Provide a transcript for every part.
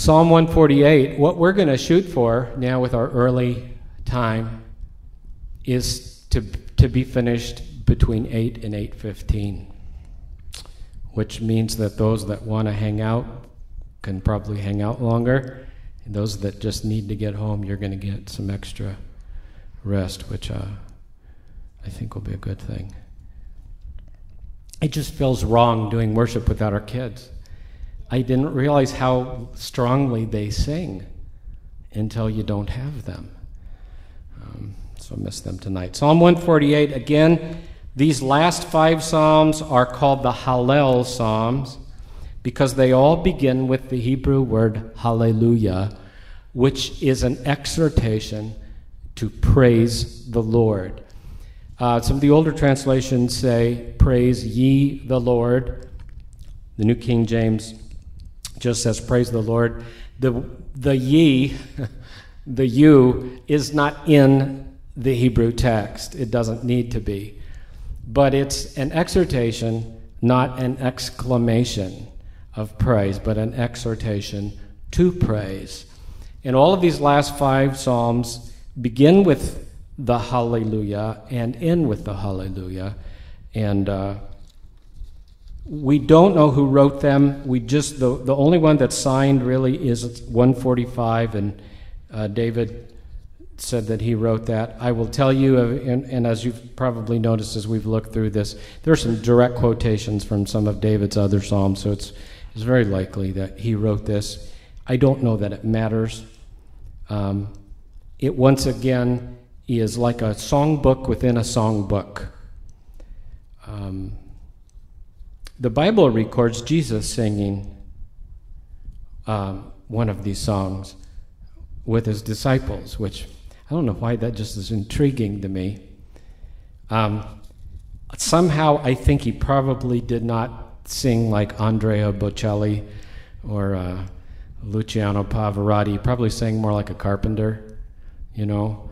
Psalm 148, what we're going to shoot for now with our early time is to be finished between 8 and 8:15, which means that those that want to hang out can probably hang out longer, and those that just need to get home, you're going to get some extra rest, which I think will be a good thing. It just feels wrong doing worship without our kids. I didn't realize how strongly they sing until you don't have them. So I miss them tonight. Psalm 148, again, these last 5 psalms are called the Hallel Psalms because they all begin with the Hebrew word hallelujah, which is an exhortation to praise the Lord. Some of the older translations say, praise ye the Lord. The New King James just says, praise the Lord. The ye, the you, is not in the Hebrew text. It doesn't need to be. But it's an exhortation, not an exclamation of praise, but an exhortation to praise. And all of these last 5 psalms begin with the hallelujah and end with the hallelujah. And we don't know who wrote them. We just the only one that's signed really is 145, and David said that he wrote that. I will tell you, and as you've probably noticed as we've looked through this, there are some direct quotations from some of David's other psalms, so it's very likely that he wrote this. I don't know that it matters. It once again is like a songbook within a songbook. The Bible records Jesus singing one of these songs with his disciples, which I don't know why that just is intriguing to me. Somehow I think he probably did not sing like Andrea Bocelli or Luciano Pavarotti. He probably sang more like a carpenter, you know.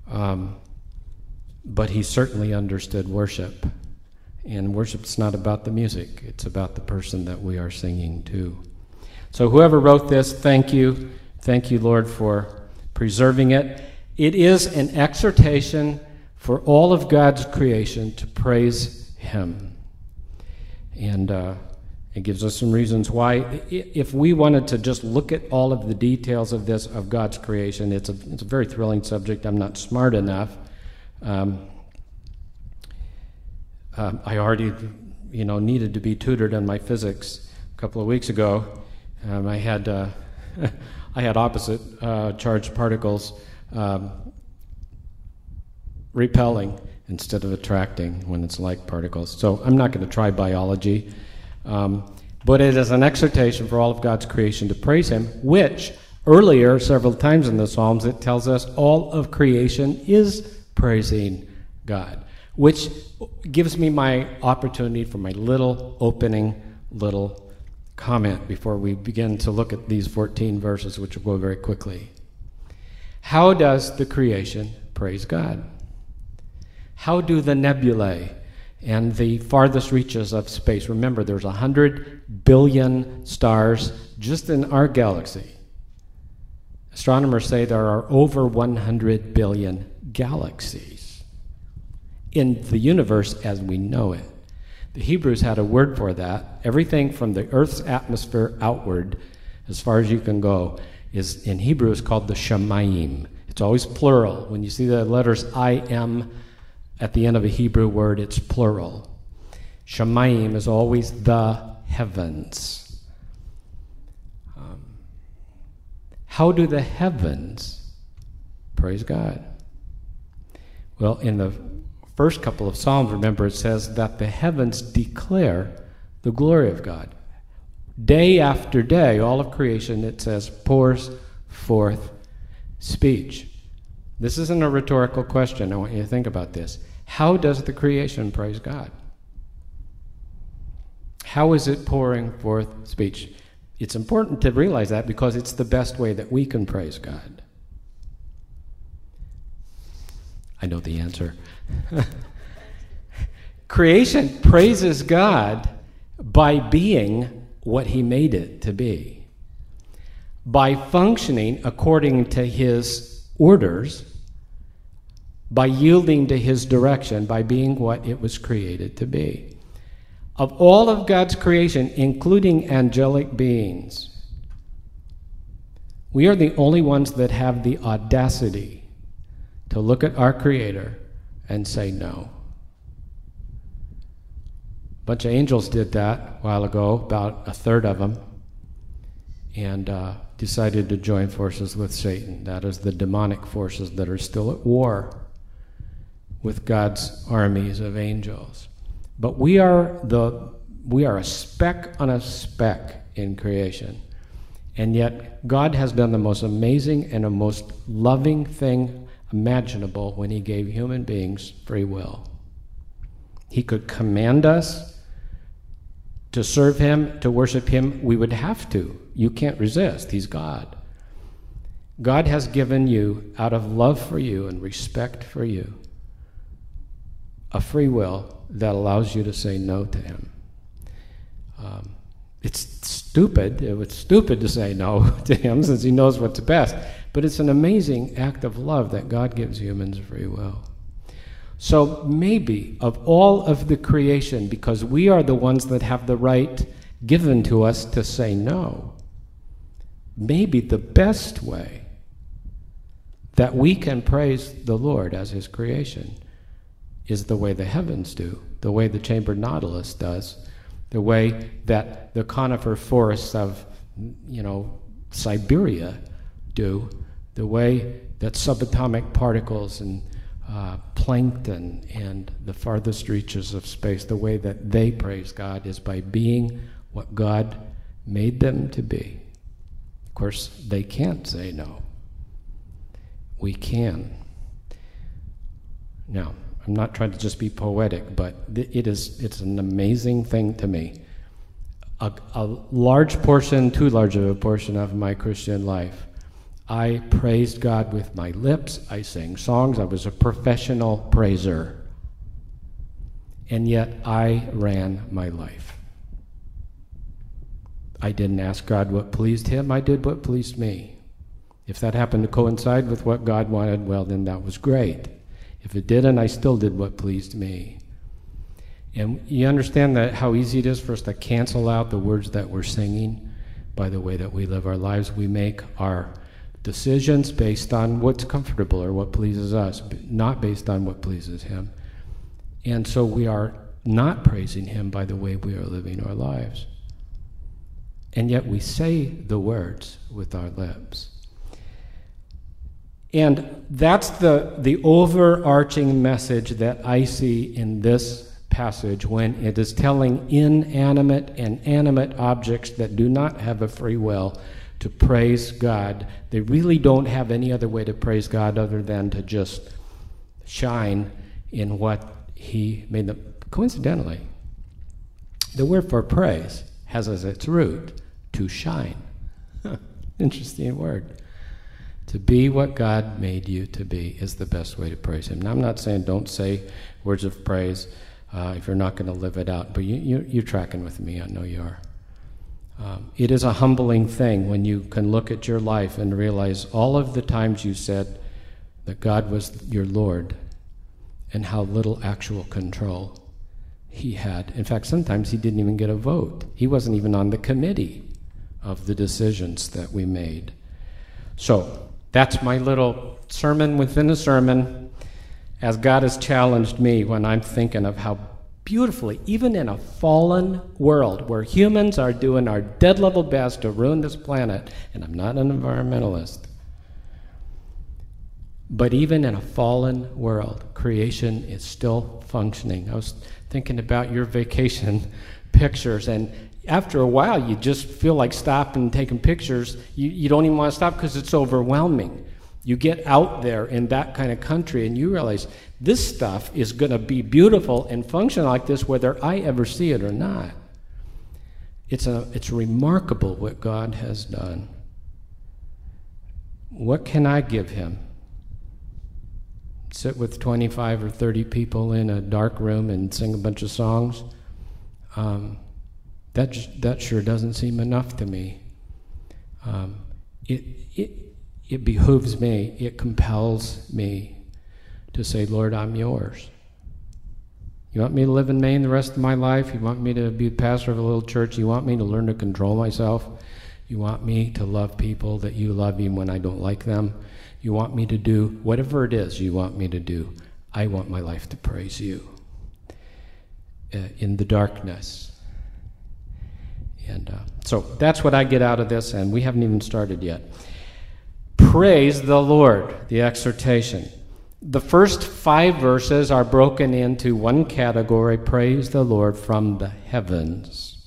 But he certainly understood worship. And worship's not about the music. It's about the person that we are singing to. So whoever wrote this, thank you. Thank you, Lord, for preserving it. It is an exhortation for all of God's creation to praise him. And it gives us some reasons why. If we wanted to just look at all of the details of this, of God's creation, it's a very thrilling subject. I'm not smart enough. I already, needed to be tutored on my physics a couple of weeks ago. I had opposite charged particles repelling instead of attracting when it's like particles. So I'm not going to try biology. But it is an exhortation for all of God's creation to praise him, which earlier, several times in the Psalms, it tells us all of creation is praising God, which gives me my opportunity for my little opening little comment before we begin to look at these 14 verses, which will go very quickly. How does the creation praise God? How do the nebulae and the farthest reaches of space? Remember, there's 100 billion stars just in our galaxy. Astronomers say there are over 100 billion galaxies in the universe as we know it. The Hebrews had a word for that. Everything from the Earth's atmosphere outward, as far as you can go, is in Hebrew is called the Shamayim. It's always plural. When you see the letters I-M at the end of a Hebrew word, it's plural. Shamayim is always the heavens. How do the heavens praise God? Well, in the first couple of Psalms, remember, it says that the heavens declare the glory of God. Day after day, all of creation, it says, pours forth speech. This isn't a rhetorical question. I want you to think about this. How does the creation praise God? How is it pouring forth speech? It's important to realize that because it's the best way that we can praise God. I know the answer. Creation praises God by being what he made it to be. by functioning according to his orders, by yielding to his direction, by being what it was created to be. Of all of God's creation, including angelic beings, we are the only ones that have the audacity to look at our Creator and say no. A bunch of angels did that a while ago, about a third of them, and decided to join forces with Satan. That is the demonic forces that are still at war with God's armies of angels. But we are a speck on a speck in creation. And yet God has done the most amazing and the most loving thing imaginable when he gave human beings free will. He could command us to serve him, to worship him. We would have to. You can't resist. He's God. God has given you, out of love for you and respect for you, a free will that allows you to say no to him. It's stupid. It was stupid to say no to him since he knows what's best. But it's an amazing act of love that God gives humans free will. So maybe of all of the creation, because we are the ones that have the right given to us to say no, maybe the best way that we can praise the Lord as his creation is the way the heavens do, the way the chambered nautilus does, the way that the conifer forests of, Siberia do, the way that subatomic particles and plankton and the farthest reaches of space, the way that they praise God is by being what God made them to be. Of course, they can't say no. We can. Now, I'm not trying to just be poetic, but it's an amazing thing to me. A large portion, too large of a portion of my Christian life, I praised God with my lips. I sang songs. I was a professional praiser. And yet I ran my life. I didn't ask God what pleased him. I did what pleased me. If that happened to coincide with what God wanted, well, then that was great. If it didn't, I still did what pleased me. And you understand that how easy it is for us to cancel out the words that we're singing by the way that we live our lives. We make our decisions based on what's comfortable or what pleases us, not based on what pleases him. And so we are not praising him by the way we are living our lives. And yet we say the words with our lips. And that's the overarching message that I see in this passage when it is telling inanimate and animate objects that do not have a free will to praise God. They really don't have any other way to praise God other than to just shine in what he made them. Coincidentally, the word for praise has as its root to shine. Interesting word. To be what God made you to be is the best way to praise him. Now, I'm not saying don't say words of praise if you're not going to live it out, but you're tracking with me. I know you are. It is a humbling thing when you can look at your life and realize all of the times you said that God was your Lord and how little actual control he had. In fact, sometimes he didn't even get a vote. He wasn't even on the committee of the decisions that we made. So that's my little sermon within a sermon as God has challenged me when I'm thinking of how beautifully, even in a fallen world where humans are doing our dead level best to ruin this planet, and I'm not an environmentalist, but even in a fallen world, creation is still functioning. I was thinking about your vacation pictures, and after a while you just feel like stopping and taking pictures. You don't even want to stop because it's overwhelming. You get out there in that kind of country and you realize this stuff is going to be beautiful and function like this whether I ever see it or not. It's remarkable what God has done. What can I give him? Sit with 25 or 30 people in a dark room and sing a bunch of songs? That sure doesn't seem enough to me. it behooves me, it compels me to say, Lord, I'm yours. You want me to live in Maine the rest of my life? You want me to be the pastor of a little church? You want me to learn to control myself? You want me to love people that you love even when I don't like them? You want me to do whatever it is you want me to do? I want my life to praise you in the darkness. And so that's what I get out of this, and we haven't even started yet. Praise the Lord, the exhortation. The first 5 verses are broken into one category, praise the Lord from the heavens.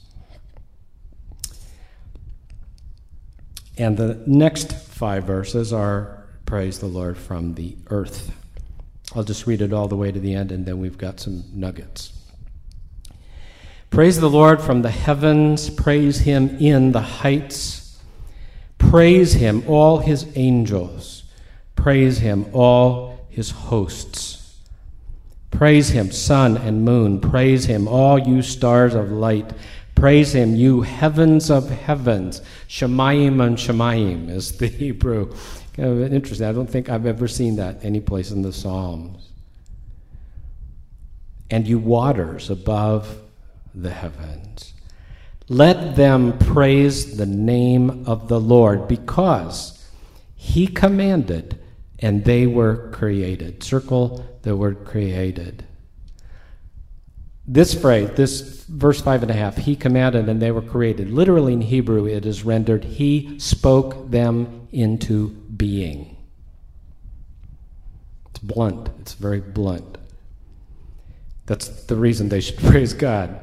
And the next 5 verses are praise the Lord from the earth. I'll just read it all the way to the end, and then we've got some nuggets. Praise the Lord from the heavens, praise him in the heights, praise him, all his angels, praise him, all his hosts. Praise him, sun and moon, praise him, all you stars of light, praise him, you heavens of heavens. Shemayim and Shemayim is the Hebrew. Kind of interesting. I don't think I've ever seen that any place in the Psalms. And you waters above the heavens. Let them praise the name of the Lord, because he commanded and they were created. Circle the word created. This phrase, this verse 5.5, he commanded and they were created. Literally in Hebrew it is rendered, he spoke them into being. It's blunt. It's very blunt. That's the reason they should praise God.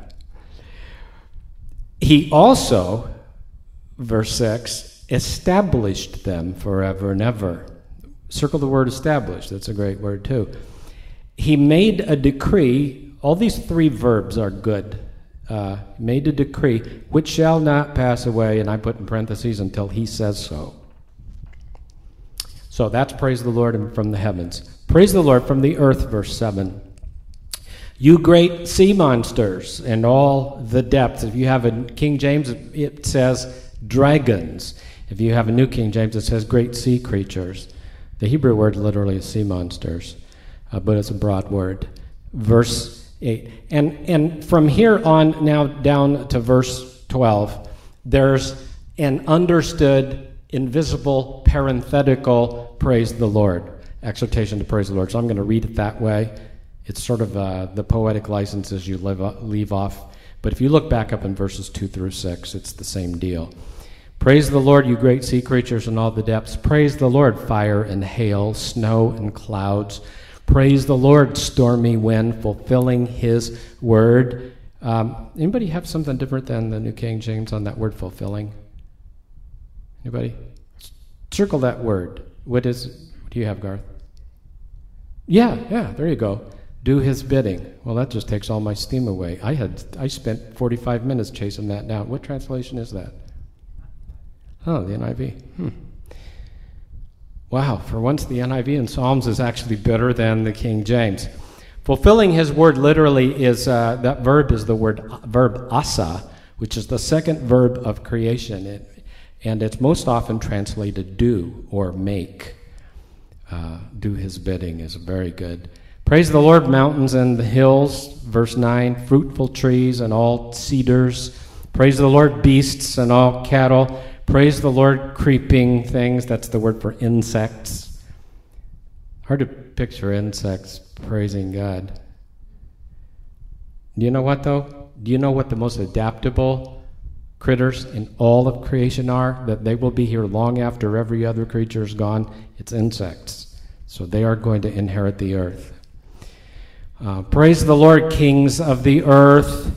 He also, verse 6, established them forever and ever. Circle the word established. That's a great word too. He made a decree. All these 3 verbs are good. Made a decree, which shall not pass away, and I put in parentheses, until he says so. So that's praise the Lord from the heavens. Praise the Lord from the earth, verse 7. You great sea monsters and all the depths. If you have a King James, it says dragons. If you have a New King James, it says great sea creatures. The Hebrew word literally is sea monsters, but it's a broad word. Verse 8. And from here on now down to verse 12, there's an understood, invisible, parenthetical praise the Lord, exhortation to praise the Lord. So I'm going to read it that way. It's sort of the poetic licenses you leave off. But if you look back up in verses 2 through 6, it's the same deal. Praise the Lord, you great sea creatures in all the depths. Praise the Lord, fire and hail, snow and clouds. Praise the Lord, stormy wind, fulfilling his word. Anybody have something different than the New King James on that word fulfilling? Anybody? Circle that word. What do you have, Garth? Yeah, there you go. Do his bidding. Well, that just takes all my steam away. I spent 45 minutes chasing that down. What translation is that? Oh, the NIV. Wow, for once the NIV in Psalms is actually better than the King James. Fulfilling his word literally is, that verb is the verb asa, which is the second verb of creation. And it's most often translated do or make. Do his bidding is very good. Praise the Lord, mountains and the hills, verse 9, fruitful trees and all cedars. Praise the Lord, beasts and all cattle. Praise the Lord, creeping things. That's the word for insects. Hard to picture insects praising God. Do you know what, though? Do you know what the most adaptable critters in all of creation are? That they will be here long after every other creature is gone? It's insects. So they are going to inherit the earth. Praise the Lord, kings of the earth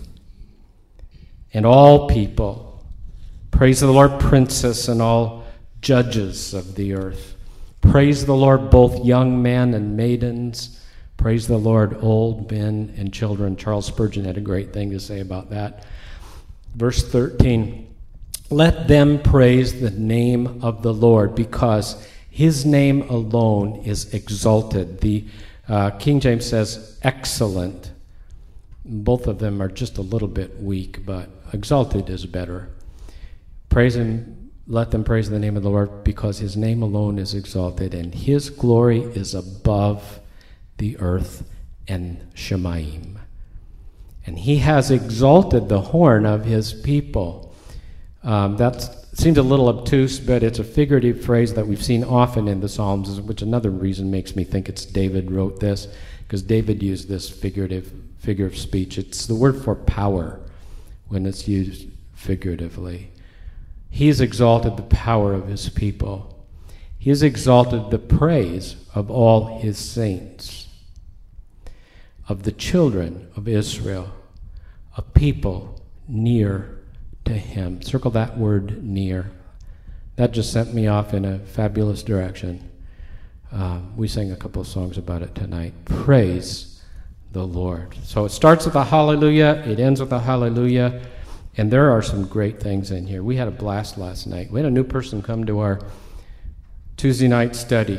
and all people. Praise the Lord, princes and all judges of the earth. Praise the Lord, both young men and maidens. Praise the Lord, old men and children. Charles Spurgeon had a great thing to say about that. Verse 13, let them praise the name of the Lord, because his name alone is exalted. The King James says excellent. Both of them are just a little bit weak, but exalted is better. Praise him Let them praise the name of the Lord, because his name alone is exalted, and his glory is above the earth and Shemaim. And he has exalted the horn of his people. That seems a little obtuse, but it's a figurative phrase that we've seen often in the Psalms, which another reason makes me think it's David wrote this, because David used this figure of speech. It's the word for power when it's used figuratively. He's exalted the power of his people. He has exalted the praise of all his saints, of the children of Israel, a people near to him. Circle that word, near. That just sent me off in a fabulous direction. We sang a couple of songs about it tonight. Praise the Lord. So it starts with a hallelujah, it ends with a hallelujah, and there are some great things in here. We had a blast last night. We had a new person come to our Tuesday night study,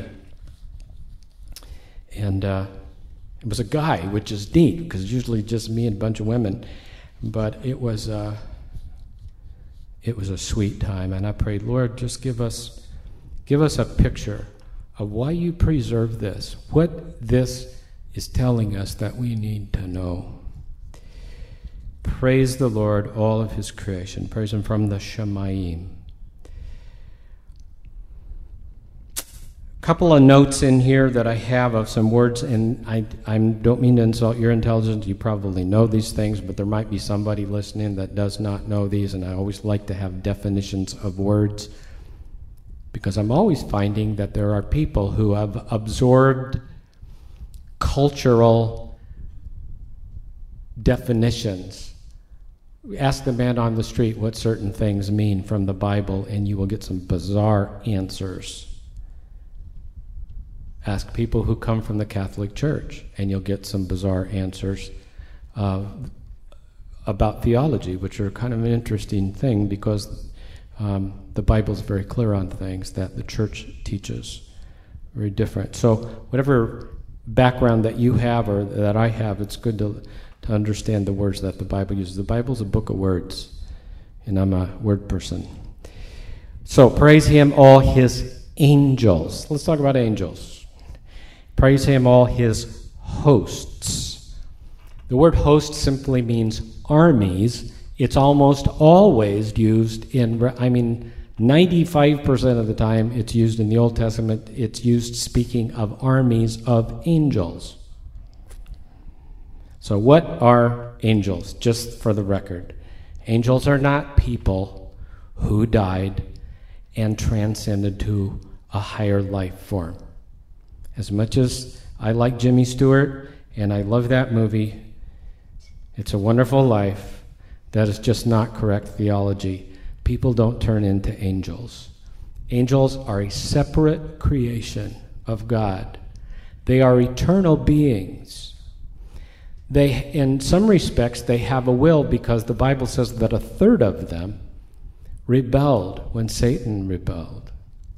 and it was a guy, which is neat, because it's usually just me and a bunch of women, but it was a sweet time, and I prayed, Lord, just give us a picture of why you preserve this, what this is telling us that we need to know. Praise the Lord, all of his creation. Praise him from the Shemaim. A couple of notes in here that I have of some words, and I don't mean to insult your intelligence. You probably know these things, but there might be somebody listening that does not know these, and I always like to have definitions of words, because I'm always finding that there are people who have absorbed cultural definitions. Ask the man on the street what certain things mean from the Bible, and you will get some bizarre answers. Ask people who come from the Catholic Church, and you'll get some bizarre answers about theology, which are kind of an interesting thing, because the Bible's very clear on things that the church teaches. Very different. So whatever background that you have or that I have, it's good to understand the words that the Bible uses. The Bible's a book of words, and I'm a word person. So praise him, all his angels. Let's talk about angels. Praise him, all his hosts. The word host simply means armies. It's almost always used in, 95% of the time it's used in the Old Testament, it's used speaking of armies of angels. So what are angels, just for the record? Angels are not people who died and transcended to a higher life form. As much as I like Jimmy Stewart, and I love that movie, It's a Wonderful Life, that is just not correct theology. People don't turn into angels. Angels are a separate creation of God. They are eternal beings. They, in some respects, they have a will, because the Bible says that a third of them rebelled when Satan rebelled.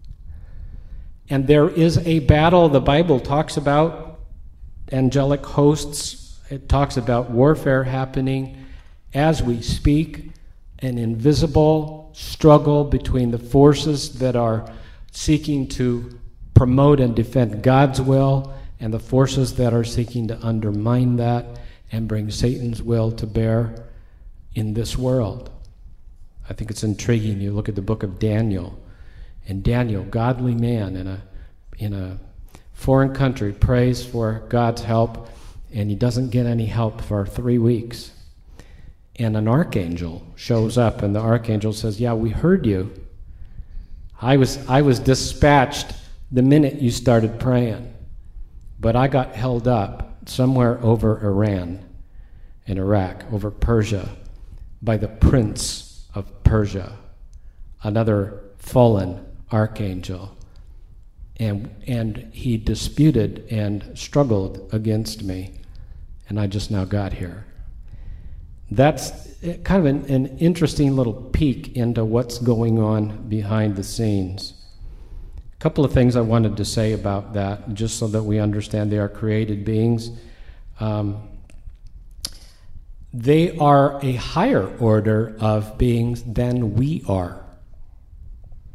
And there is a battle. The Bible talks about angelic hosts. It talks about warfare happening as we speak, an invisible struggle between the forces that are seeking to promote and defend God's will and the forces that are seeking to undermine that and bring Satan's will to bear in this world. I think it's intriguing. You look at the book of Daniel, and Daniel, godly man in a foreign country, prays for God's help, and he doesn't get any help for 3 weeks. And an archangel shows up, and the archangel says, "Yeah, we heard you. I was dispatched the minute you started praying, but I got held up somewhere over Iran, in Iraq, over Persia, by the prince of Persia, another fallen archangel. And he disputed and struggled against me, and I just now got here." That's kind of an interesting little peek into what's going on behind the scenes. A couple of things I wanted to say about that, just so that we understand they are created beings. They are a higher order of beings than we are.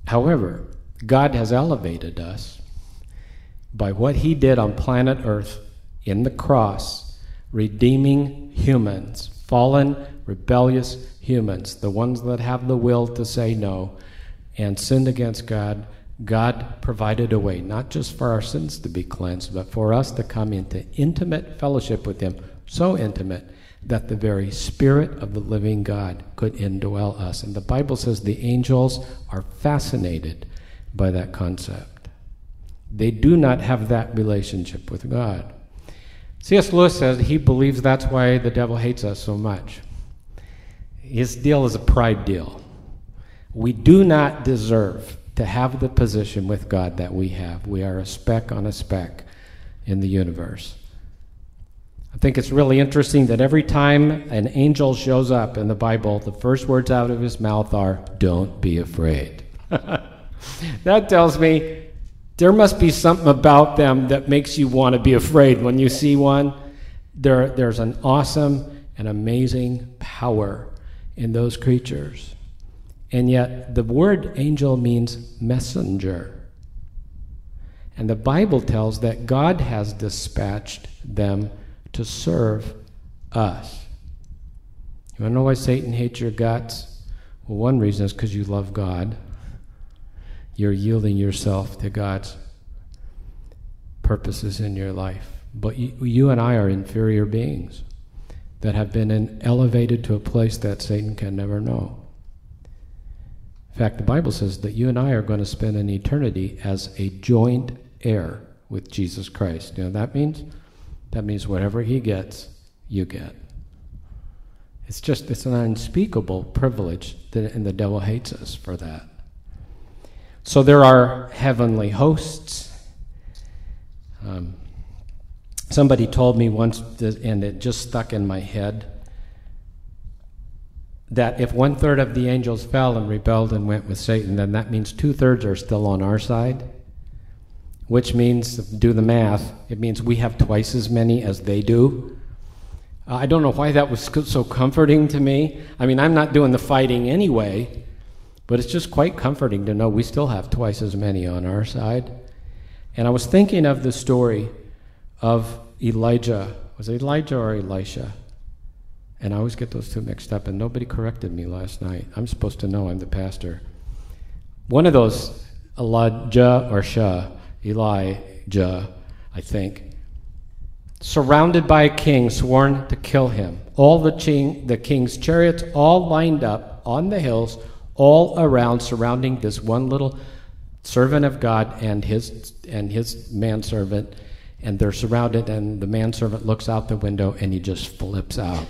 However, God has elevated us by what he did on planet Earth in the cross, redeeming humans, fallen, rebellious humans, the ones that have the will to say no and sinned against God. God provided a way, not just for our sins to be cleansed, but for us to come into intimate fellowship with him, so intimate that the very Spirit of the living God could indwell us. And the Bible says the angels are fascinated by that concept. They do not have that relationship with God. C.S. Lewis says he believes that's why the devil hates us so much. His deal is a pride deal. We do not deserve to have the position with God that we have. We are a speck on a speck in the universe. I think it's really interesting that every time an angel shows up in the Bible, the first words out of his mouth are, "Don't be afraid." That tells me there must be something about them that makes you want to be afraid when you see one. There's an awesome and amazing power in those creatures. And yet the word angel means messenger. And the Bible tells that God has dispatched them to serve us. You want to know why Satan hates your guts? Well, one reason is because you love God. You're yielding yourself to God's purposes in your life. But you and I are inferior beings that have been elevated to a place that Satan can never know. In fact, the Bible says that you and I are going to spend an eternity as a joint heir with Jesus Christ. You know what that means? That means whatever he gets, you get. It's an unspeakable privilege, and the devil hates us for that. So there are heavenly hosts. Somebody told me once, and it just stuck in my head, that if 1/3 of the angels fell and rebelled and went with Satan, then that means 2/3 are still on our side, which means, do the math, it means we have twice as many as they do. I don't know why that was so comforting to me. I mean, I'm not doing the fighting anyway, but it's just quite comforting to know we still have twice as many on our side. And I was thinking of the story of Elijah. Was it Elijah or Elisha? And I always get those two mixed up, and nobody corrected me last night. I'm supposed to know, I'm the pastor. One of those, Elijah or Elijah, I think, surrounded by a king sworn to kill him. All the king's chariots all lined up on the hills, all around, surrounding this one little servant of God and his manservant, and they're surrounded, and the manservant looks out the window, and he just flips out.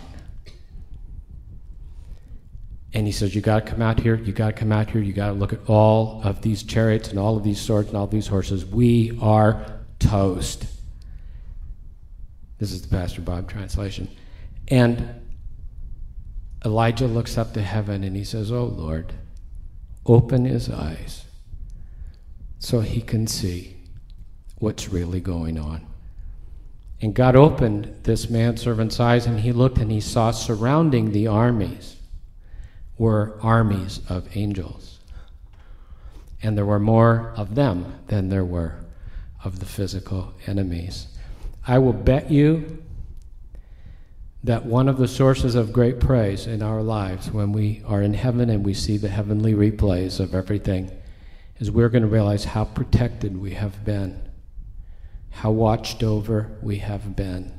And he says, you got to come out here, you got to come out here, you got to look at all of these chariots and all of these swords and all these horses. We are toast. This is the Pastor Bob translation. And Elijah looks up to heaven and he says, oh Lord, open his eyes so he can see what's really going on. And God opened this manservant's eyes, and he looked and he saw surrounding the armies were armies of angels. And there were more of them than there were of the physical enemies. I will bet you that one of the sources of great praise in our lives when we are in heaven and we see the heavenly replays of everything is we're going to realize how protected we have been, how watched over we have been,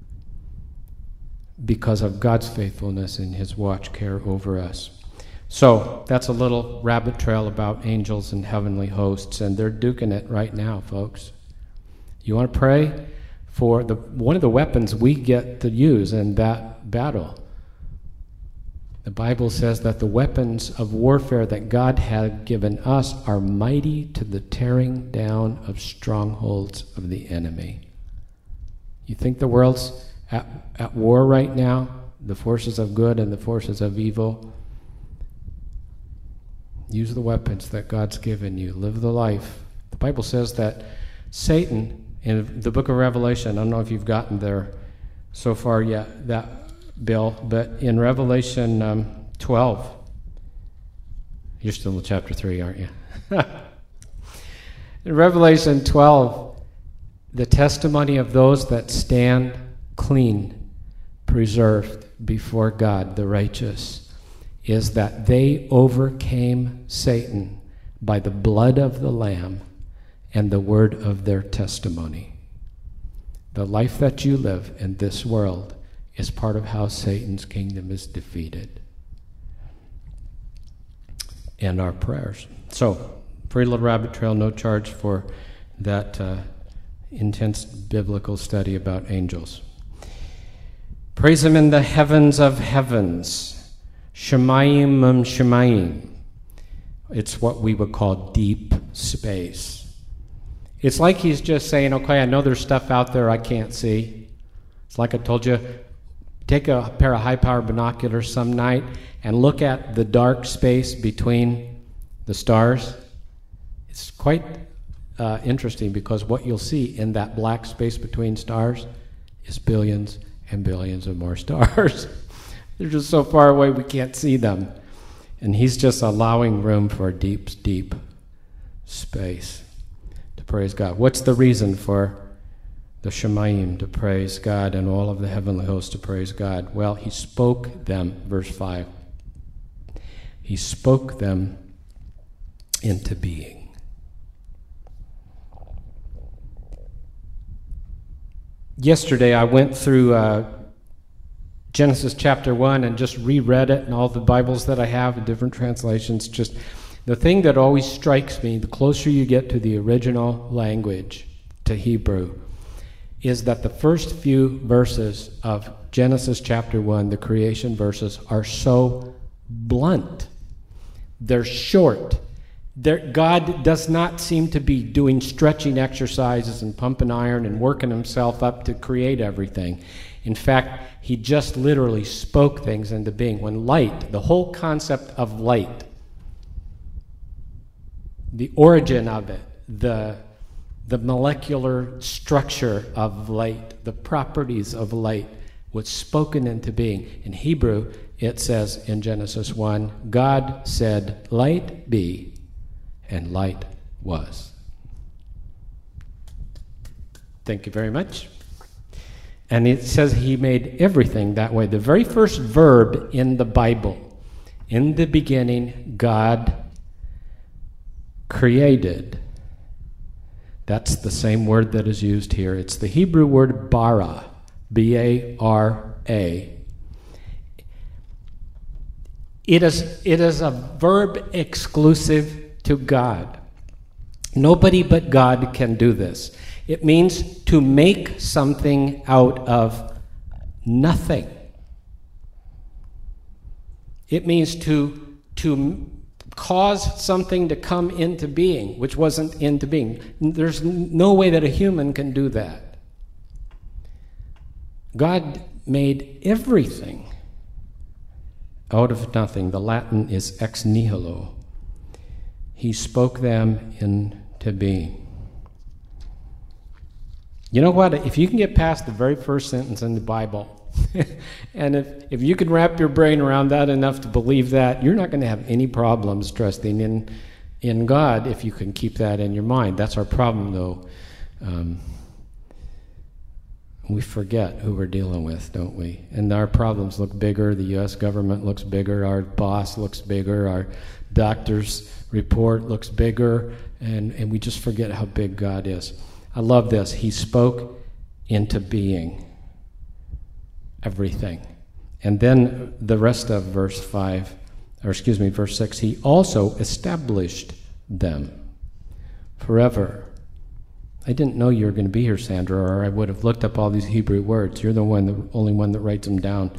because of God's faithfulness and his watch care over us. So that's a little rabbit trail about angels and heavenly hosts, and they're duking it right now, folks. You want to pray for one of the weapons we get to use in that battle. The Bible says that the weapons of warfare that God had given us are mighty to the tearing down of strongholds of the enemy. You think the world's at war right now? The forces of good and the forces of evil? Use the weapons that God's given you. Live the life. The Bible says that Satan, in the book of Revelation, I don't know if you've gotten there so far yet, that Bill, but in Revelation 12, You're still in chapter 3, aren't you? In Revelation 12, the testimony of those that stand clean, preserved before God, the righteous, is that they overcame Satan by the blood of the Lamb and the word of their testimony. The life that you live in this world is part of how Satan's kingdom is defeated. And our prayers. So, Free Little Rabbit Trail, no charge for that intense biblical study about angels. Praise him in the heavens of heavens. Shemayim shemayim. It's what we would call deep space. It's like he's just saying, okay, I know there's stuff out there I can't see. It's like I told you, take a pair of high-power binoculars some night and look at the dark space between the stars. It's quite interesting, because what you'll see in that black space between stars is billions and billions of more stars. They're just so far away we can't see them. And he's just allowing room for deep, deep space to praise God. What's the reason for the Shemayim to praise God and all of the heavenly hosts to praise God? Well, he spoke them, verse 5. He spoke them into being. Yesterday I went through Genesis chapter 1 and just reread it, and all the Bibles that I have in different translations. Just the thing that always strikes me, the closer you get to the original language, to Hebrew, is that the first few verses of Genesis chapter 1, the creation verses, are so blunt. They're short. God does not seem to be doing stretching exercises and pumping iron and working himself up to create everything. In fact, he just literally spoke things into being. When light, the whole concept of light, the origin of it, the molecular structure of light, the properties of light, was spoken into being. In Hebrew, it says in Genesis 1, God said, "Light be," and light was. Thank you very much. And it says he made everything that way. The very first verb in the Bible, in the beginning, God created. That's the same word that is used here. It's the Hebrew word bara, B-A-R-A. It is a verb exclusive to God. Nobody but God can do this. It means to make something out of nothing. It means to cause something to come into being, which wasn't into being. There's no way that a human can do that. God made everything out of nothing. The Latin is ex nihilo. He spoke them into being. You know what? If you can get past the very first sentence in the Bible, and if you can wrap your brain around that enough to believe that, you're not going to have any problems trusting in God if you can keep that in your mind. That's our problem, though. We forget who we're dealing with, don't we? And our problems look bigger. The U.S. government looks bigger. Our boss looks bigger. Our doctor's report looks bigger. And we just forget how big God is. I love this. He spoke into being everything. And then the rest of verse 6, he also established them forever. I didn't know you were going to be here, Sandra, or I would have looked up all these Hebrew words. You're the only one that writes them down.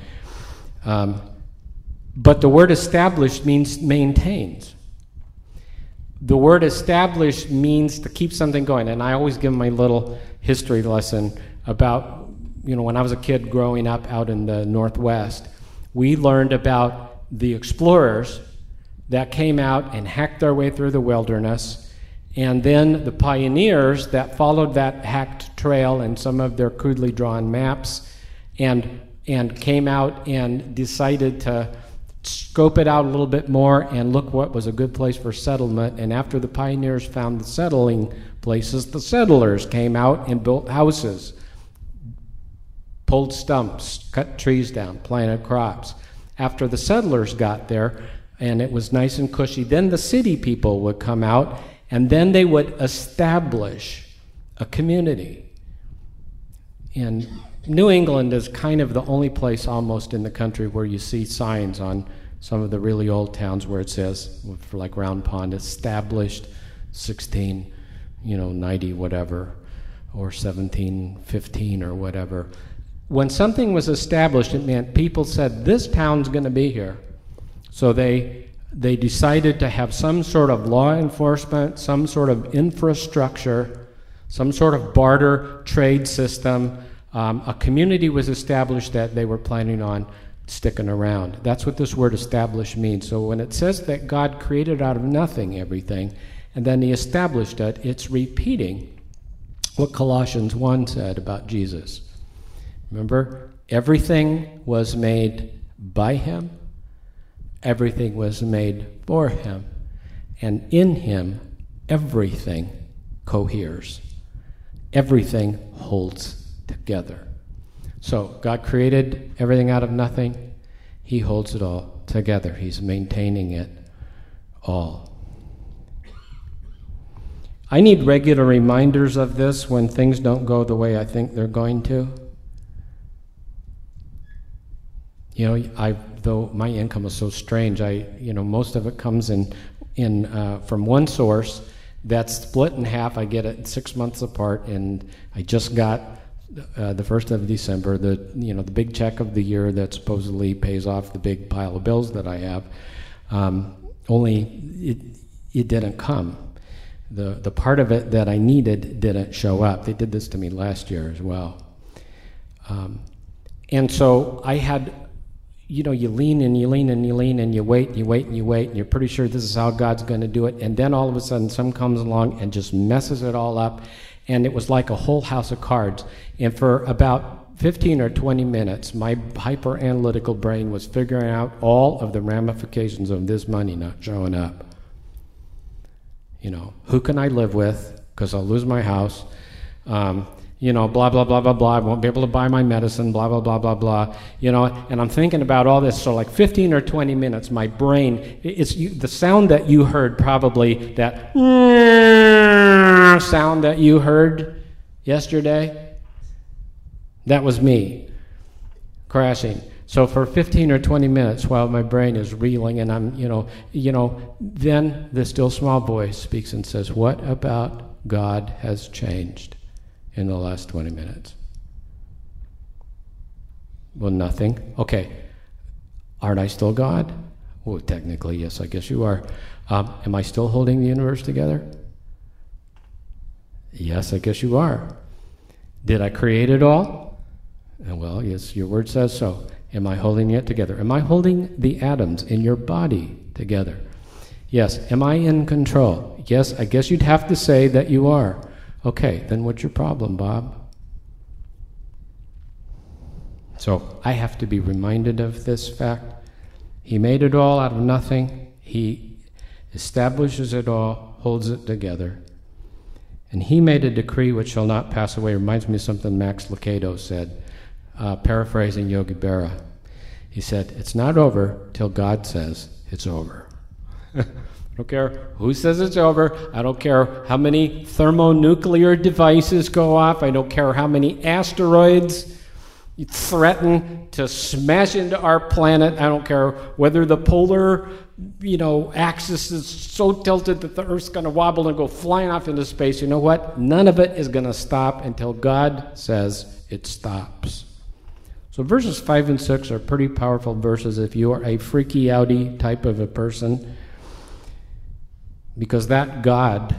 But the word established means maintains. The word established means to keep something going. And I always give my little history lesson about, when I was a kid growing up out in the Northwest, we learned about the explorers that came out and hacked their way through the wilderness, and then the pioneers that followed that hacked trail and some of their crudely drawn maps and came out and decided to scope it out a little bit more and look what was a good place for settlement. And after the pioneers found the settling places, the settlers came out and built houses, pulled stumps, cut trees down, planted crops. After the settlers got there and it was nice and cushy, then the city people would come out and then they would establish a community. And New England is kind of the only place almost in the country where you see signs on some of the really old towns where it says, for like Round Pond, established 1690 whatever, or 1715 or whatever. When something was established, it meant people said, this town's going to be here. So they decided to have some sort of law enforcement, some sort of infrastructure, some sort of barter trade system. A community was established that they were planning on sticking around. That's what this word establish means. So when it says that God created out of nothing everything, and then he established it, it's repeating what Colossians 1 said about Jesus. Remember, everything was made by him, everything was made for him, and in him everything coheres. Everything holds together. So God created everything out of nothing. He holds it all together. He's maintaining it all. I need regular reminders of this when things don't go the way I think they're going to. Though my income is so strange, most of it comes in from one source that's split in half. I get it 6 months apart, and I just got the 1st of December, the big check of the year that supposedly pays off the big pile of bills that I have. Only it didn't come. The part of it that I needed didn't show up. They did this to me last year as well. And so I had, you lean and you lean and you lean and you wait and you wait and you wait and you're pretty sure this is how God's going to do it. And then all of a sudden some comes along and just messes it all up. And it was like a whole house of cards. And for about 15 or 20 minutes, my hyper-analytical brain was figuring out all of the ramifications of this money not showing up. Who can I live with? Because I'll lose my house. Blah, blah, blah, blah, blah. I won't be able to buy my medicine, blah, blah, blah, blah, blah. And I'm thinking about all this. So like 15 or 20 minutes, my brain, it's the sound that you heard probably, that sound that you heard yesterday, that was me crashing. So for 15 or 20 minutes while my brain is reeling and I'm, then the still small voice speaks and says, what about God has changed in the last 20 minutes? Well, nothing. Okay. Aren't I still God? Well, technically, yes, I guess you are. Am I still holding the universe together? Yes, I guess you are. Did I create it all? Well, yes, your word says so. Am I holding it together? Am I holding the atoms in your body together? Yes. Am I in control? Yes, I guess you'd have to say that you are. Okay, then what's your problem, Bob? So I have to be reminded of this fact. He made it all out of nothing. He establishes it all, holds it together. And he made a decree which shall not pass away. Reminds me of something Max Lucado said, paraphrasing Yogi Berra. He said, it's not over till God says it's over. I don't care who says it's over. I don't care how many thermonuclear devices go off. I don't care how many asteroids threaten to smash into our planet. I don't care whether the polar, axis is so tilted that the Earth's going to wobble and go flying off into space. You know what? None of it is going to stop until God says it stops. So verses 5 and 6 are pretty powerful verses if you are a freaky outy type of a person, because that God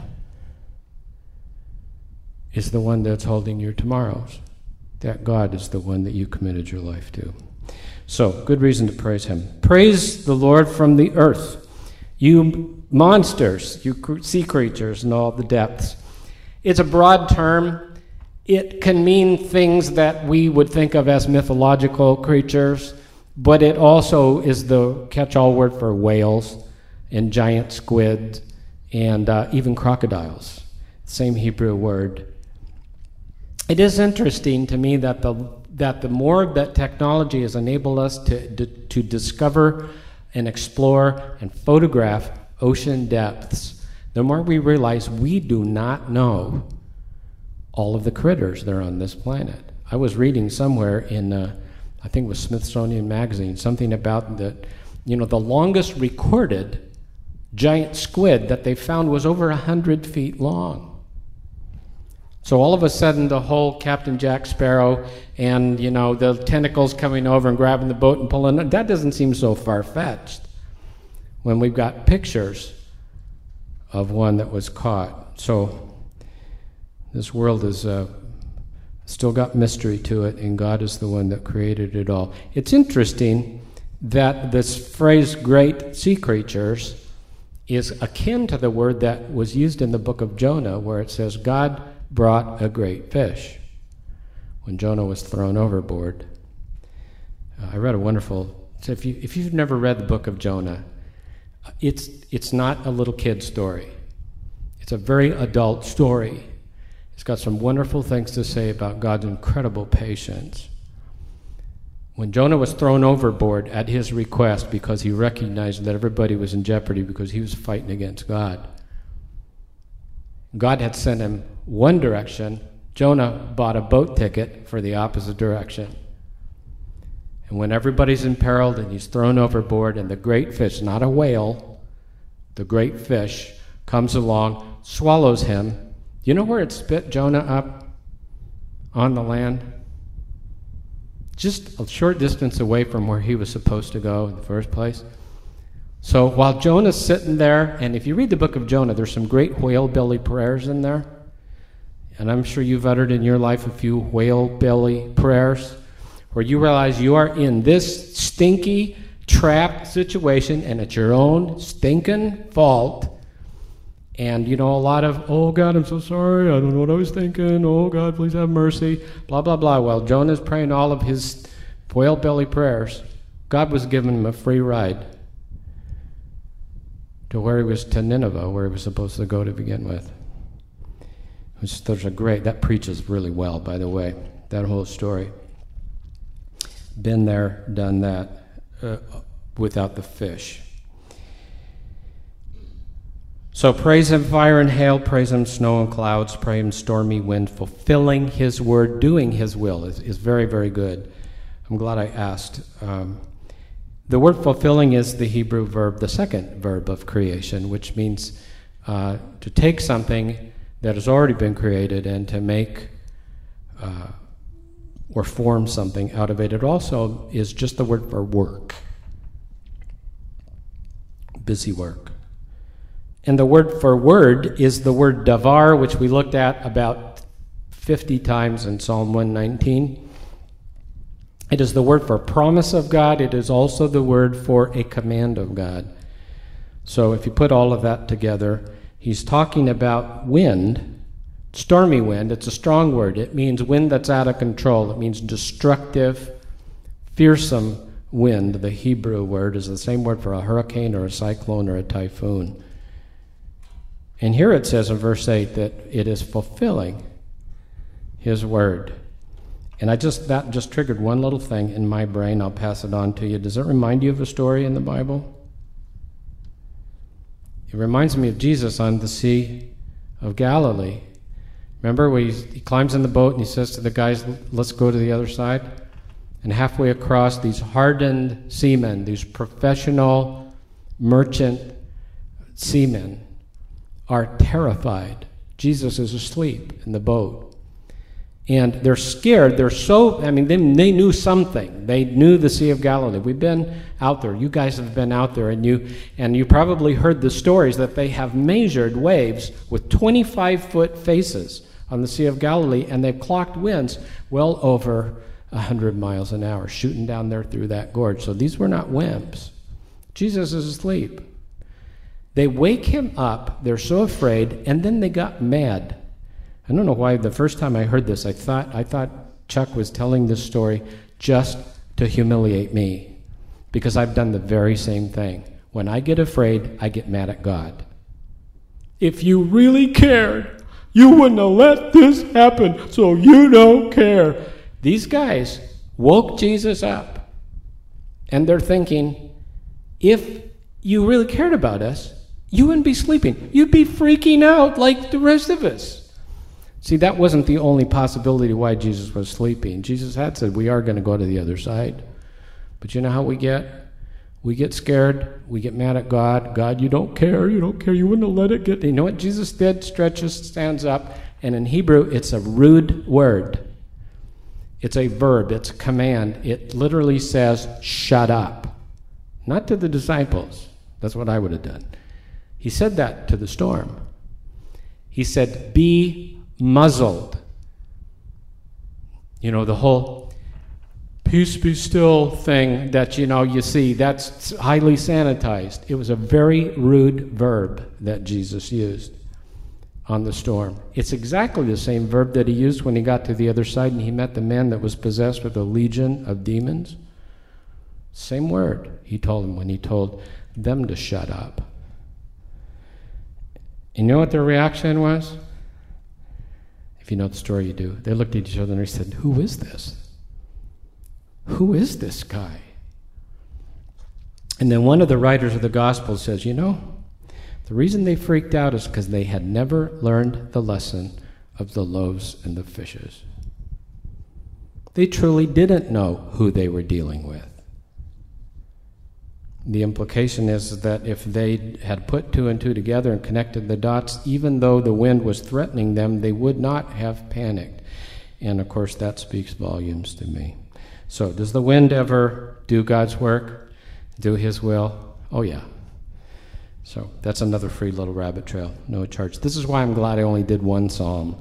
is the one that's holding your tomorrows. That God is the one that you committed your life to. So, good reason to praise him. Praise the Lord from the earth, you monsters, you sea creatures in all the depths. It's a broad term. It can mean things that we would think of as mythological creatures. but it also is the catch-all word for whales and giant squid and even crocodiles. Same Hebrew word. It is interesting to me that the more that technology has enabled us to discover and explore and photograph ocean depths, the more we realize we do not know all of the critters that are on this planet. I was reading somewhere in, I think it was Smithsonian Magazine, something about the longest recorded giant squid that they found was over 100 feet long. So all of a sudden, the whole Captain Jack Sparrow and, the tentacles coming over and grabbing the boat and pulling it, that doesn't seem so far-fetched when we've got pictures of one that was caught. So this world is still got mystery to it, and God is the one that created it all. It's interesting that this phrase, great sea creatures, is akin to the word that was used in the book of Jonah, where it says, God brought a great fish when Jonah was thrown overboard. I read a wonderful, so if you've never read the book of Jonah, it's not a little kid story. It's a very adult story. It's got some wonderful things to say about God's incredible patience. When Jonah was thrown overboard at his request because he recognized that everybody was in jeopardy because he was fighting against God, God had sent him one direction. Jonah bought a boat ticket for the opposite direction. And when everybody's in peril and he's thrown overboard and the great fish, not a whale, the great fish comes along, swallows him. You know where it spit Jonah up on the land? Just a short distance away from where he was supposed to go in the first place. So while Jonah's sitting there, and if you read the book of Jonah, there's some great whale belly prayers in there. And I'm sure you've uttered in your life a few whale belly prayers where you realize you are in this stinky, trapped situation, and it's your own stinking fault. And, a lot of, oh, God, I'm so sorry. I don't know what I was thinking. Oh, God, please have mercy. Blah, blah, blah. Well, Jonah's praying all of his whale belly prayers. God was giving him a free ride to Nineveh, where he was supposed to go to begin with. That preaches really well, by the way, that whole story. Been there, done that, without the fish. So praise him, fire and hail, praise him, snow and clouds, praise him, stormy wind, fulfilling his word, doing his will is very, very good. I'm glad I asked. The word fulfilling is the Hebrew verb, the second verb of creation, which means to take something that has already been created and to make or form something out of it. It also is just the word for work, busy work. And the word for word is the word davar, which we looked at about 50 times in Psalm 119. It is the word for promise of God. It is also the word for a command of God. So if you put all of that together, he's talking about wind, stormy wind. It's a strong word. It means wind that's out of control. It means destructive, fearsome wind. The Hebrew word is the same word for a hurricane or a cyclone or a typhoon. And here it says in verse 8 that it is fulfilling his word. And that just triggered one little thing in my brain. I'll pass it on to you. Does it remind you of a story in the Bible? It reminds me of Jesus on the Sea of Galilee. Remember where he climbs in the boat and he says to the guys, let's go to the other side? And halfway across, these hardened seamen, these professional merchant seamen, are terrified. Jesus is asleep in the boat. And they're scared. They knew something. They knew the Sea of Galilee. We've been out there. You guys have been out there, and you probably heard the stories that they have measured waves with 25-foot faces on the Sea of Galilee, and they've clocked winds well over 100 miles an hour shooting down there through that gorge. So these were not wimps. Jesus is asleep. They wake him up. They're so afraid, and then they got mad. I don't know why the first time I heard this, I thought Chuck was telling this story just to humiliate me. because I've done the very same thing. When I get afraid, I get mad at God. If you really cared, you wouldn't have let this happen, so you don't care. These guys woke Jesus up, and they're thinking, if you really cared about us, you wouldn't be sleeping. You'd be freaking out like the rest of us. See, that wasn't the only possibility why Jesus was sleeping. Jesus had said, we are going to go to the other side. But you know how we get? We get scared. We get mad at God. God, you don't care. You don't care. You wouldn't have let it get... You know what Jesus did? Stretches, stands up. And in Hebrew, it's a rude word. It's a verb. It's a command. It literally says, shut up. Not to the disciples. That's what I would have done. He said that to the storm. He said, be muzzled. You know, the whole peace be still thing that, you see, that's highly sanitized. It was a very rude verb that Jesus used on the storm. It's exactly the same verb that he used when he got to the other side and he met the man that was possessed with a legion of demons. Same word he told him when he told them to shut up. You know what their reaction was? If you know the story, you do. They looked at each other and they said, who is this? Who is this guy? And then one of the writers of the gospel says, the reason they freaked out is because they had never learned the lesson of the loaves and the fishes. They truly didn't know who they were dealing with. The implication is that if they had put two and two together and connected the dots, even though the wind was threatening them, they would not have panicked. And of course, that speaks volumes to me. So, does the wind ever do God's work? Do His will? Oh, yeah. So, that's another free little rabbit trail. No charge. This is why I'm glad I only did one psalm.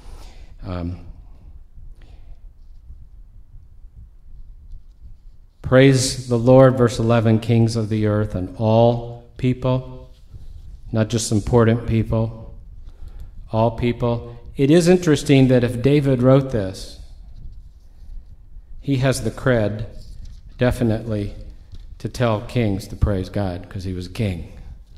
Praise the Lord, verse 11, kings of the earth and all people, not just important people, all people. It is interesting that if David wrote this, he has the cred, definitely, to tell kings to praise God, because he was a king.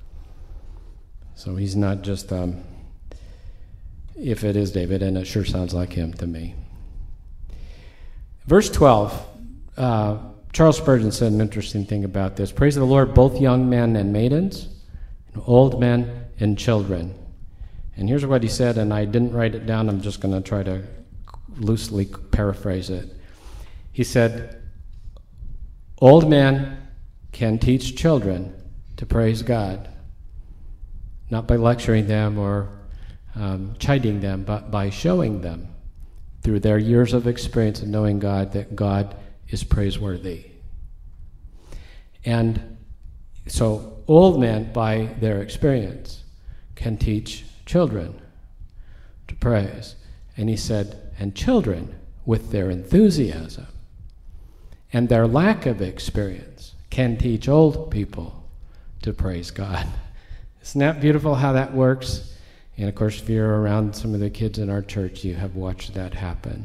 So he's not just, if it is David, and it sure sounds like him to me. Verse 12, Charles Spurgeon said an interesting thing about this. Praise the Lord, both young men and maidens, and old men and children. And here's what he said, and I didn't write it down. I'm just going to try to loosely paraphrase it. He said, old men can teach children to praise God, not by lecturing them or chiding them, but by showing them through their years of experience of knowing God that God is praiseworthy. And so old men, by their experience, can teach children to praise. And he said, and children, with their enthusiasm and their lack of experience, can teach old people to praise God. Isn't that beautiful how that works? And of course, if you're around some of the kids in our church, you have watched that happen.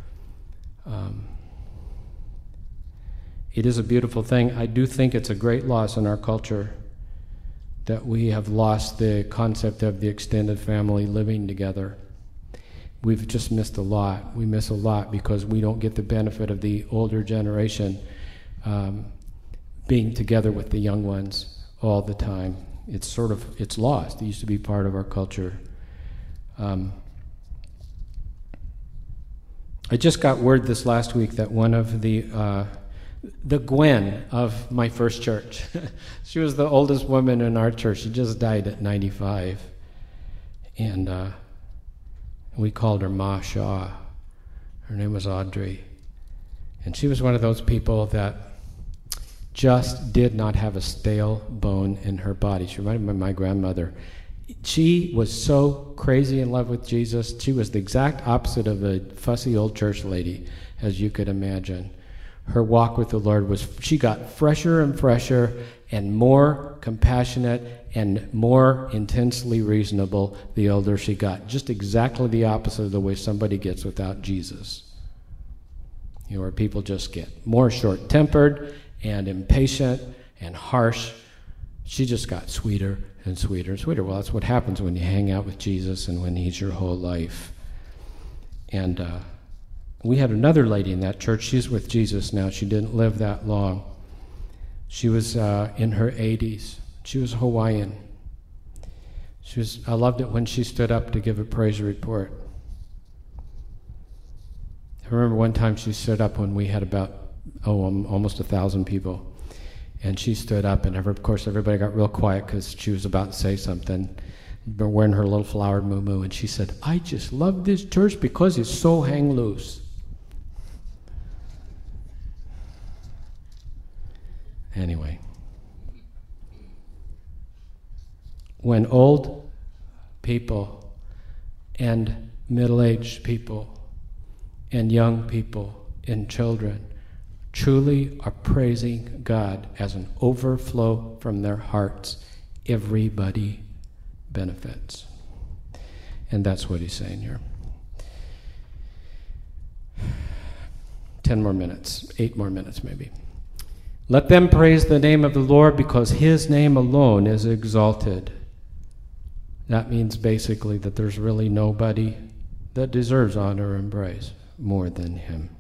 It is a beautiful thing. I do think it's a great loss in our culture that we have lost the concept of the extended family living together. We've just missed a lot. We miss a lot because we don't get the benefit of the older generation being together with the young ones all the time. It's lost. It used to be part of our culture. I just got word this last week that one of the Gwen of my first church, she was the oldest woman in our church. She just died at 95. And we called her Ma Shaw. Her name was Audrey. And she was one of those people that just did not have a stale bone in her body. She reminded me of my grandmother. She was so crazy in love with Jesus. She was the exact opposite of a fussy old church lady, as you could imagine. Her walk with the Lord she got fresher and fresher and more compassionate and more intensely reasonable the older she got. Just exactly the opposite of the way somebody gets without Jesus. Where people just get more short-tempered and impatient and harsh. She just got sweeter and sweeter and sweeter. Well, that's what happens when you hang out with Jesus and when he's your whole life. And we had another lady in that church. She's with Jesus now. She didn't live that long. She was in her 80s. She was Hawaiian. I loved it when she stood up to give a praise report. I remember one time she stood up when we had about, almost 1,000 people. And she stood up, and of course everybody got real quiet because she was about to say something, wearing her little flowered muumuu, and she said, "I just love this church because it's so hang loose." Anyway, when old people and middle-aged people and young people and children truly are praising God as an overflow from their hearts, everybody benefits. And that's what he's saying here. 10 more minutes, 8 more minutes maybe. Let them praise the name of the Lord because his name alone is exalted. That means basically that there's really nobody that deserves honor and praise more than him.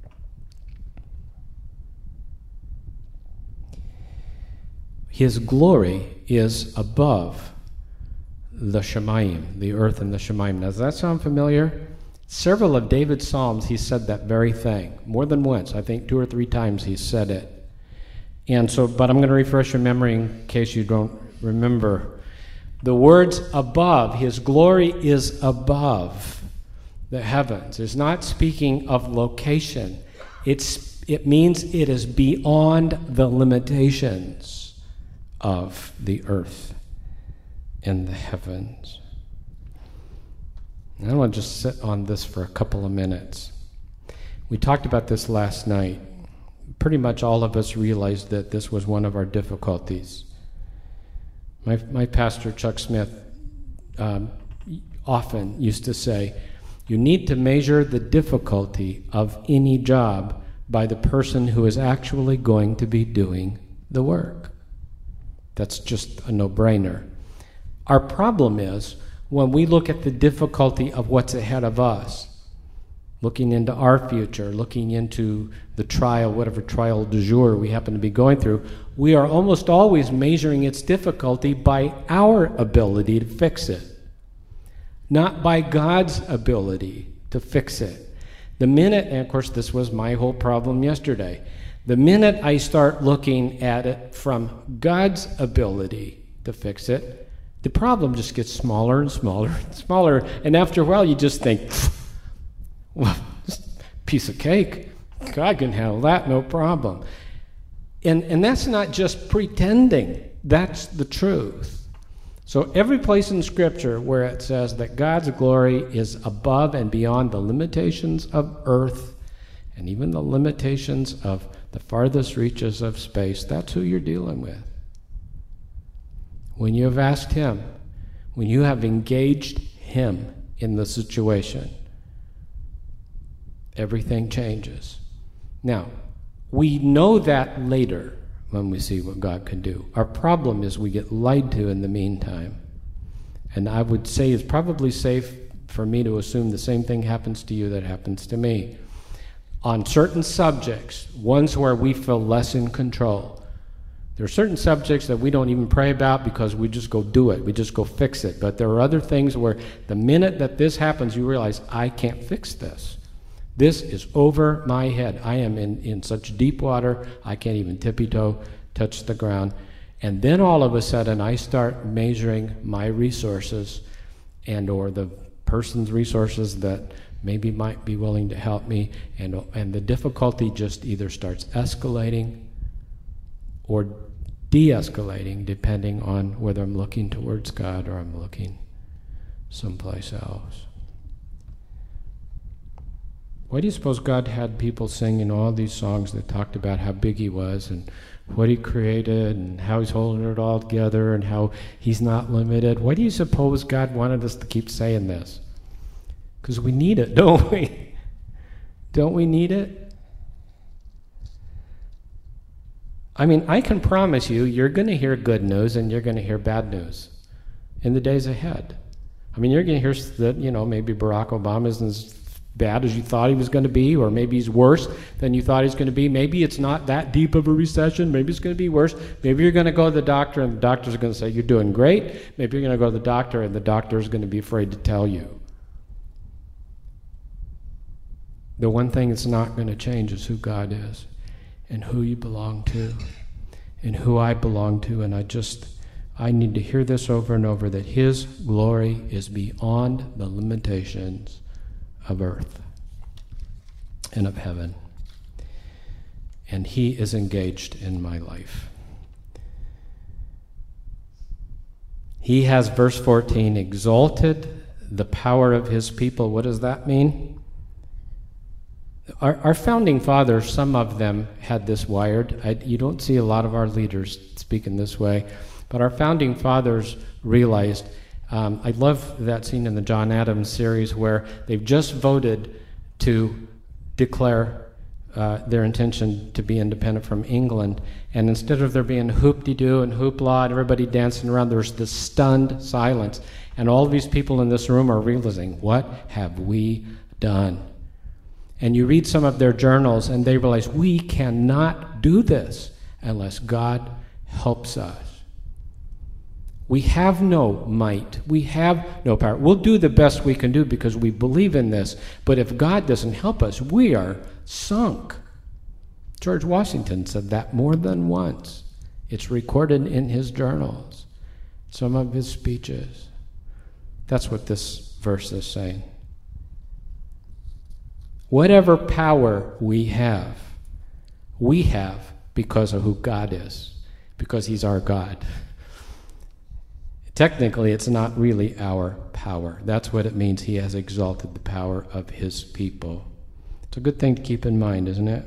His glory is above the Shemayim, the earth and the Shemayim. Now, does that sound familiar? Several of David's Psalms, he said that very thing. More than once. I think 2 or 3 times he said it. And so, but I'm going to refresh your memory in case you don't remember. The words above, his glory is above the heavens. It's not speaking of location. It means it is beyond the limitations of the earth and the heavens. I want to just sit on this for a couple of minutes. We talked about this last night. Pretty much all of us realized that this was one of our difficulties. My pastor, Chuck Smith, often used to say, you need to measure the difficulty of any job by the person who is actually going to be doing the work. That's just a no-brainer. Our problem is when we look at the difficulty of what's ahead of us, looking into our future, looking into the trial, whatever trial du jour we happen to be going through, we are almost always measuring its difficulty by our ability to fix it, not by God's ability to fix it. The minute, and of course this was my whole problem yesterday, the minute I start looking at it from God's ability to fix it, the problem just gets smaller and smaller and smaller. And after a while, you just think, well, piece of cake. God can handle that, no problem. And that's not just pretending. That's the truth. So every place in Scripture where it says that God's glory is above and beyond the limitations of earth and even the limitations of the farthest reaches of space, that's who you're dealing with. When you have asked him, when you have engaged him in the situation, everything changes. Now, we know that later when we see what God can do. Our problem is we get lied to in the meantime. And I would say it's probably safe for me to assume the same thing happens to you that happens to me. On certain subjects, ones where we feel less in control, there are certain subjects that we don't even pray about because we just go do it. We just go fix it. But there are other things where the minute that this happens, you realize, I can't fix this. This is over my head. I am in such deep water, I can't even tippy-toe touch the ground. And then all of a sudden, I start measuring my resources and or the person's resources that maybe might be willing to help me, and the difficulty just either starts escalating or de-escalating, depending on whether I'm looking towards God or I'm looking someplace else. Why do you suppose God had people singing all these songs that talked about how big he was and what he created and how he's holding it all together and how he's not limited? Why do you suppose God wanted us to keep saying this? Because we need it, don't we? Don't we need it? I mean, I can promise you, you're going to hear good news and you're going to hear bad news in the days ahead. I mean, you're going to hear that, maybe Barack Obama isn't as bad as you thought he was going to be, or maybe he's worse than you thought he's going to be. Maybe it's not that deep of a recession. Maybe it's going to be worse. Maybe you're going to go to the doctor and the doctor's going to say, you're doing great. Maybe you're going to go to the doctor and the doctor is going to be afraid to tell you. The one thing that's not going to change is who God is and who you belong to and who I belong to. And I need to hear this over and over, that His glory is beyond the limitations of earth and of heaven. And He is engaged in my life. He has, verse 14, exalted the power of His people. What does that mean? Our founding fathers, some of them had this wired. You don't see a lot of our leaders speaking this way, but our founding fathers realized, I love that scene in the John Adams series where they've just voted to declare their intention to be independent from England, and instead of there being hoop-de-doo and hoopla and everybody dancing around, there's this stunned silence, and all of these people in this room are realizing, what have we done? And you read some of their journals, and they realize, we cannot do this unless God helps us. We have no might. We have no power. We'll do the best we can do because we believe in this. But if God doesn't help us, we are sunk. George Washington said that more than once. It's recorded in his journals, some of his speeches. That's what this verse is saying. Whatever power we have because of who God is, because He's our God. Technically, it's not really our power. That's what it means. He has exalted the power of His people. It's a good thing to keep in mind, isn't it?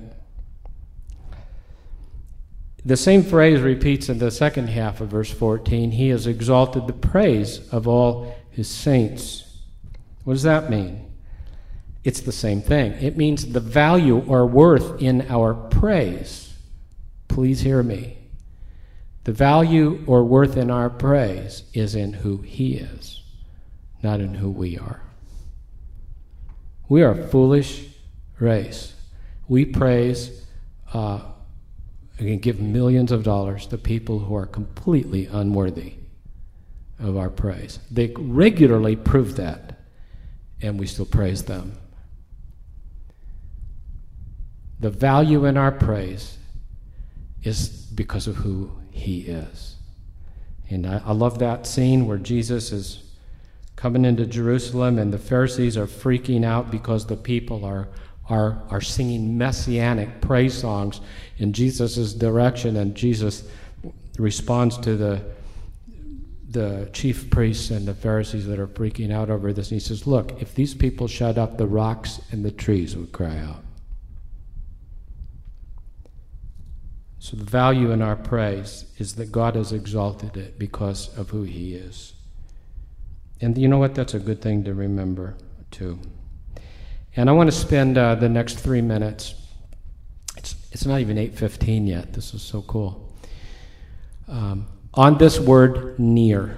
The same phrase repeats in the second half of verse 14. He has exalted the praise of all His saints. What does that mean? It's the same thing. It means the value or worth in our praise. Please hear me. The value or worth in our praise is in who He is, not in who we are. We are a foolish race. We praise, and give millions of dollars to people who are completely unworthy of our praise. They regularly prove that, and we still praise them. The value in our praise is because of who He is. And I love that scene where Jesus is coming into Jerusalem and the Pharisees are freaking out because the people are singing messianic praise songs in Jesus' direction, and Jesus responds to the chief priests and the Pharisees that are freaking out over this, and He says, look, if these people shut up, the rocks and the trees would cry out. So the value in our praise is that God has exalted it because of who He is. And you know what? That's a good thing to remember, too. And I want to spend the next 3 minutes. It's not even 8:15 yet. This is so cool. On this word, near.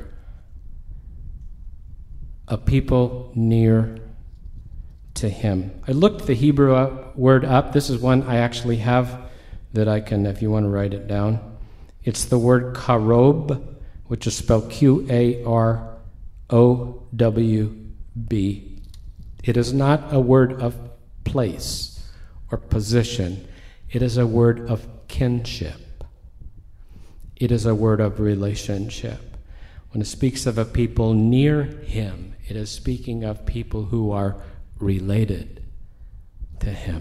A people near to Him. I looked the Hebrew word up. This is one I actually have that I can, if you want to write it down. It's the word karob, which is spelled Qarowb. It is not a word of place or position. It is a word of kinship. It is a word of relationship. When it speaks of a people near Him, it is speaking of people who are related to Him.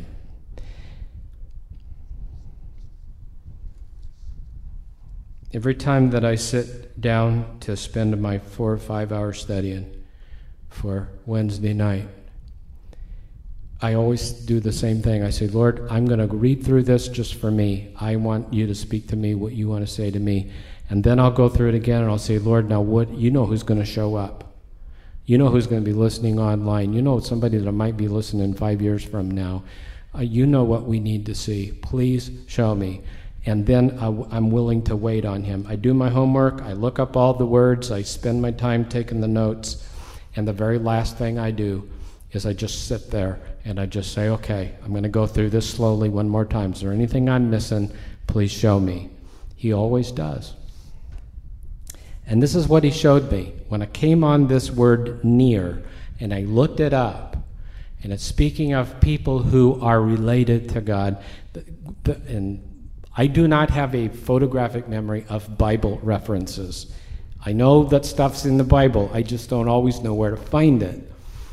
Every time that I sit down to spend my 4 or 5 hours studying for Wednesday night, I always do the same thing. I say, Lord, I'm going to read through this just for me. I want You to speak to me what You want to say to me. And then I'll go through it again and I'll say, Lord, now what? You know who's going to show up. You know who's going to be listening online. You know somebody that might be listening 5 years from now. You know what we need to see. Please show me. and then I'm willing to wait on him. I do my homework, I look up all the words, I spend my time taking the notes, and the very last thing I do is I just sit there and I just say, okay, I'm going to go through this slowly one more time. Is there anything I'm missing? Please show me. He always does. And this is what he showed me. When I came on this word near, and I looked it up, and it's speaking of people who are related to God. And I do not have a photographic memory of Bible references. I know that stuff's in the Bible. I just don't always know where to find it.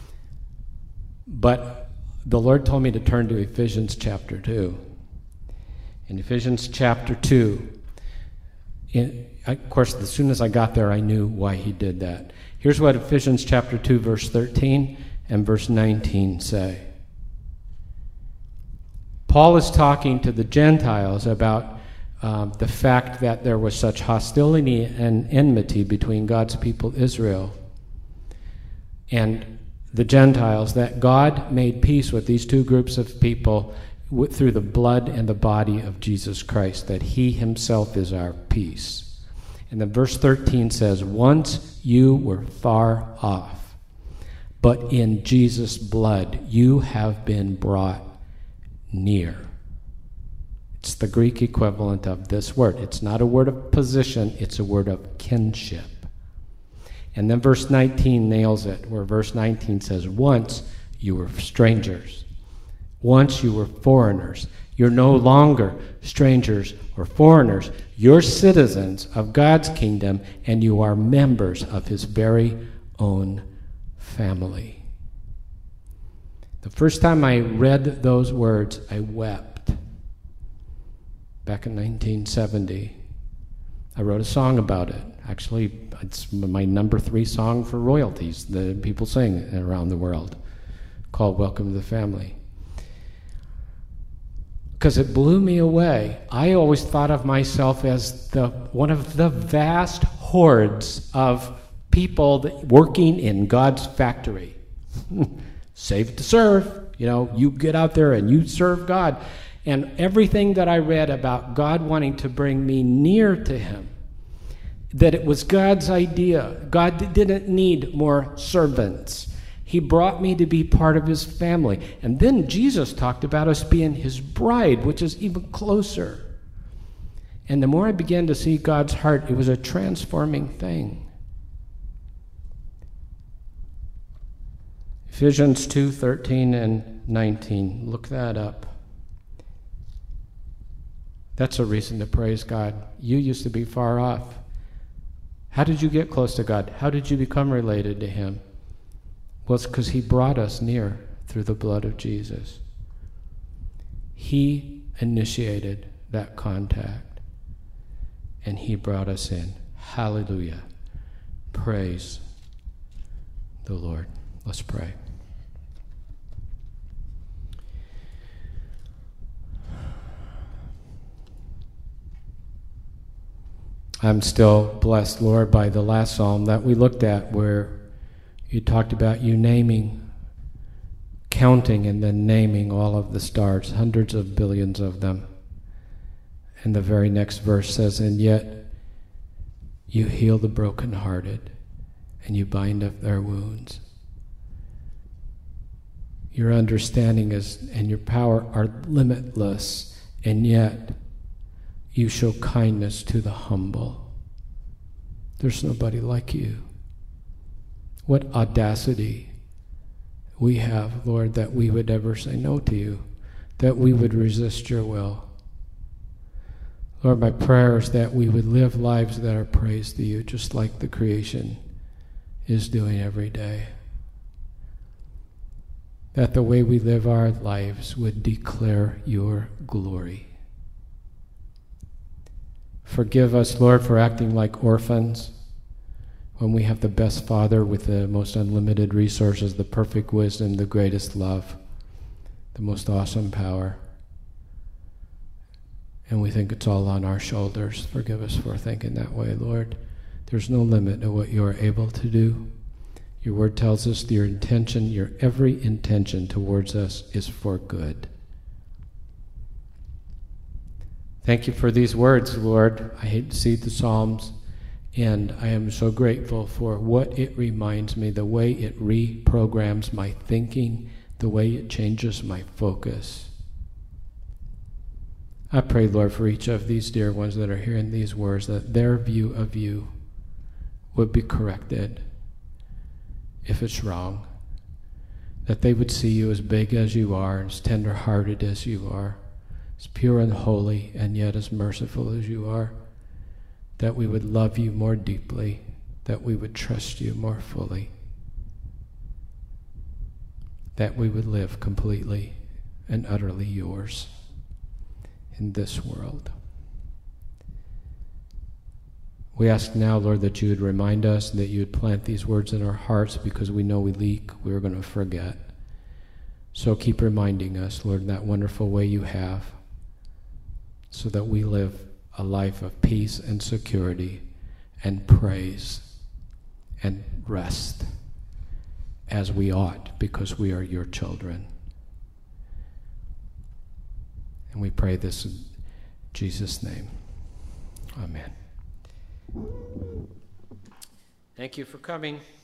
But the Lord told me to turn to Ephesians chapter 2. In Ephesians chapter 2, of course, as soon as I got there, I knew why he did that. Here's what Ephesians chapter 2, verse 13 and verse 19 say. Paul is talking to the Gentiles about the fact that there was such hostility and enmity between God's people Israel and the Gentiles, that God made peace with these two groups of people through the blood and the body of Jesus Christ, that he himself is our peace. And then verse 13 says, once you were far off, but in Jesus' blood you have been brought near. It's the Greek equivalent of this word. It's not a word of position, it's a word of kinship. And then verse 19 nails it, where verse 19 says, once you were strangers. Once you were foreigners. You're no longer strangers or foreigners. You're citizens of God's kingdom, and you are members of his very own family. The first time I read those words, I wept. Back in 1970. I wrote a song about it. Actually, it's my number 3 song for royalties that people sing around the world, called Welcome to the Family. Because it blew me away. I always thought of myself as one of the vast hordes of people working in God's factory. Saved to serve. You get out there and you serve God. And everything that I read about God wanting to bring me near to him, that it was God's idea. God didn't need more servants. He brought me to be part of his family. And then Jesus talked about us being his bride, which is even closer. And the more I began to see God's heart, it was a transforming thing. Ephesians 2:13 and 19. Look that up. That's a reason to praise God. You used to be far off. How did you get close to God? How did you become related to him? Well, it's because he brought us near through the blood of Jesus. He initiated that contact, and he brought us in. Hallelujah. Praise the Lord. Let's pray. I'm still blessed, Lord, by the last psalm that we looked at, where you talked about you naming, counting, and then naming all of the stars, hundreds of billions of them. And the very next verse says, and yet you heal the brokenhearted, and you bind up their wounds. Your understanding and your power are limitless, and yet you show kindness to the humble. There's nobody like you. What audacity we have, Lord, that we would ever say no to you, that we would resist your will. Lord, my prayer is that we would live lives that are praise to you, just like the creation is doing every day. That the way we live our lives would declare your glory. Forgive us, Lord, for acting like orphans when we have the best Father with the most unlimited resources, the perfect wisdom, the greatest love, the most awesome power. And we think it's all on our shoulders. Forgive us for thinking that way, Lord. There's no limit to what you are able to do. Your word tells us your intention, your every intention towards us is for good. Thank you for these words, Lord. I hate to see the Psalms, and I am so grateful for what it reminds me, the way it reprograms my thinking, the way it changes my focus. I pray, Lord, for each of these dear ones that are hearing these words, that their view of you would be corrected if it's wrong, that they would see you as big as you are, as tender-hearted as you are, as pure and holy, and yet as merciful as you are, that we would love you more deeply, that we would trust you more fully, that we would live completely and utterly yours in this world. We ask now, Lord, that you would remind us, that you would plant these words in our hearts, because we know we leak, we're going to forget. So keep reminding us, Lord, in that wonderful way you have, so that we live a life of peace and security and praise and rest as we ought, because we are your children. And we pray this in Jesus' name. Amen. Thank you for coming.